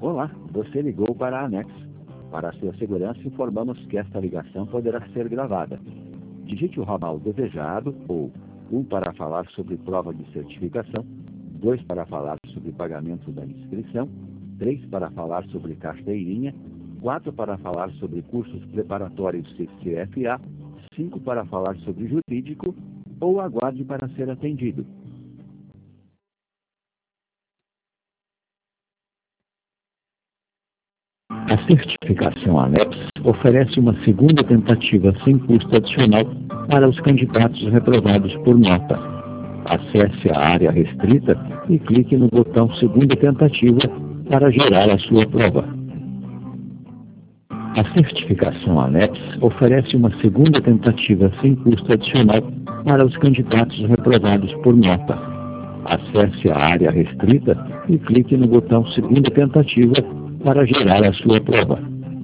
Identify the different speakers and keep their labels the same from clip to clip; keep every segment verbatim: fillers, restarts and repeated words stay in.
Speaker 1: Olá, você ligou para a Anex. Para a sua segurança, informamos que esta ligação poderá ser gravada. Digite o ramal desejado ou um para falar sobre prova de certificação, dois para falar sobre pagamento da inscrição, três para falar sobre carteirinha, quatro para falar sobre cursos preparatórios C C F A, cinco para falar sobre jurídico ou aguarde para ser atendido. A certificação ANEPS oferece uma segunda tentativa sem custo adicional para os candidatos reprovados por nota. Acesse a área restrita e clique no botão Segunda Tentativa para gerar a sua prova. A certificação ANEPS oferece uma segunda tentativa sem custo adicional para os candidatos reprovados por nota. Acesse a área restrita e clique no botão Segunda Tentativa para gerar a sua prova.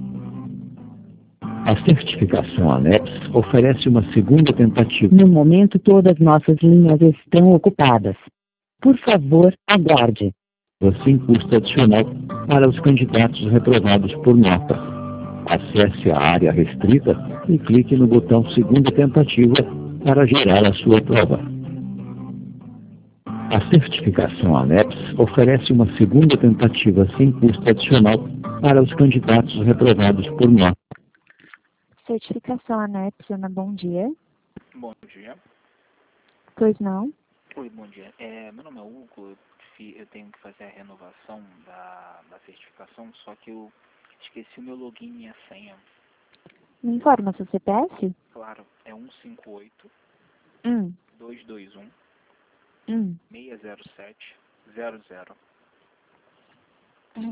Speaker 1: A certificação ANEPS oferece uma segunda tentativa.
Speaker 2: No momento, todas nossas linhas estão ocupadas. Por favor, aguarde.
Speaker 1: Sem custo adicional para os candidatos reprovados por nota. Acesse a área restrita e clique no botão Segunda Tentativa para gerar a sua prova. A certificação ANEPS oferece uma segunda tentativa sem custo adicional para os candidatos reprovados por nota.
Speaker 2: Certificação ANEPS, Ana, bom dia.
Speaker 3: Bom dia.
Speaker 2: Pois não?
Speaker 3: Oi, bom dia. É, meu nome é Hugo, eu tenho que fazer a renovação da, da certificação, só que eu esqueci o meu login e minha senha.
Speaker 2: Me informa seu C P F?
Speaker 3: Claro, é um cinco oito,
Speaker 2: Hum.
Speaker 3: dois dois um,
Speaker 2: Hum.
Speaker 3: seis zero sete, zero zero.
Speaker 2: Hum.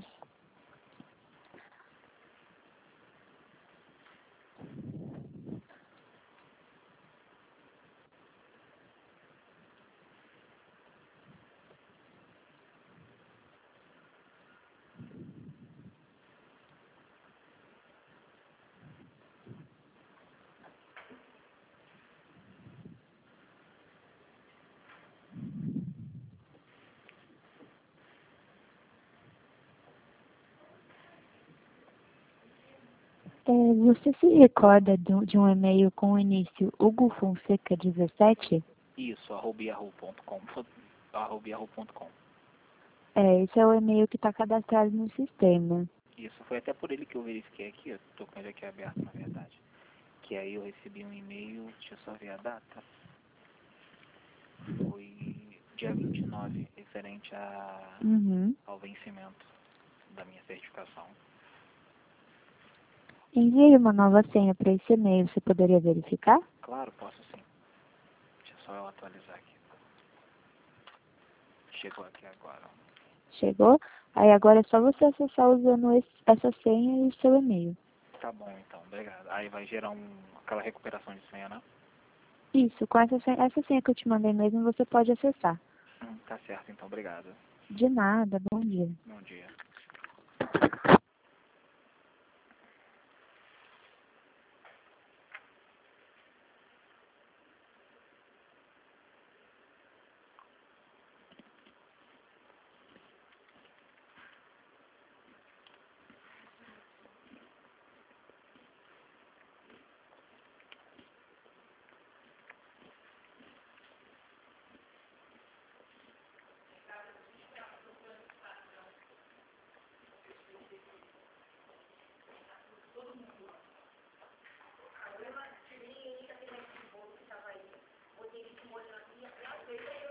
Speaker 2: É, você se recorda de, de um e-mail com o início Hugo Fonseca dezessete?
Speaker 3: Isso, arroba yahoo ponto com. arroba yahoo ponto com.
Speaker 2: É, esse é o e-mail que está cadastrado no sistema.
Speaker 3: Isso, foi até por ele que eu verifiquei aqui, eu estou com ele aqui aberto, na verdade. Que aí eu recebi um e-mail, deixa eu só ver a data. Foi dia vinte e nove, referente a,
Speaker 2: Uhum.
Speaker 3: ao vencimento da minha certificação.
Speaker 2: Enviei uma nova senha para esse e-mail, você poderia verificar?
Speaker 3: Claro, posso sim. Deixa só eu atualizar aqui. Chegou aqui agora.
Speaker 2: Chegou? Aí agora é só você acessar usando esse, essa senha e o seu e-mail.
Speaker 3: Tá bom, então, obrigado. Aí vai gerar um, aquela recuperação de senha, né?
Speaker 2: Isso, com essa senha, essa senha que eu te mandei mesmo, você pode acessar.
Speaker 3: Hum, tá certo, então, obrigado.
Speaker 2: De nada, bom dia.
Speaker 3: Bom dia.
Speaker 4: Problema, tirei ainda, tem esse bolo que estava aí. Botei esse molho na minha,